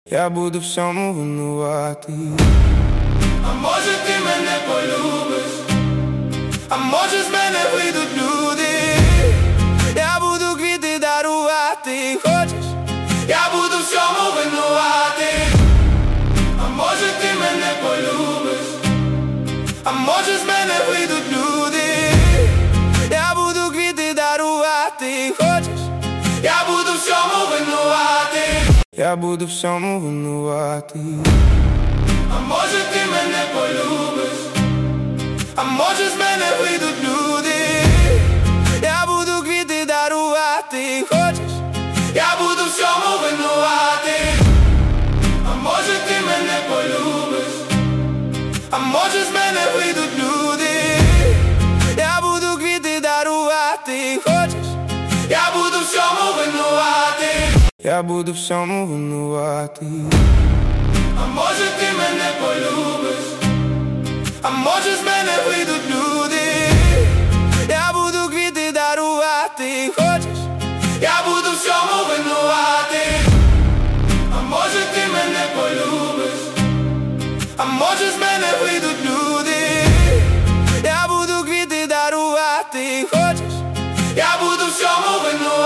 Я буду всьому винуватий. А може ти мене полюбиш, а може з мене вийдуть люди. Я буду квіти дарувати, хочеш? Я буду всьому винуватий. А може ти мене полюбиш, а може з мене вийдуть люди. Я буду квіти дарувати, хочеш? Я буду всьому винуватий. Я буду всьому винуватий. А може ти мене полюбиш, а може з мене вийдуть люди. Я буду квіти дарувати, хочеш? Я буду всьому винуватий. А може ти мене полюбиш, а може з мене вийдуть люди. Я буду квіти дарувати, хочеш? Я буду всьому винуватий. Я буду всьому винуватий. А може ти мене полюбиш, а може з мене вийдуть люди. Я буду квіти дарувати, хочеш? Я буду всьому винуватий. А може ти мене полюбиш, а може з мене вийдуть люди. Я буду квіти дарувати, хочеш? Я буду всьому винуватий.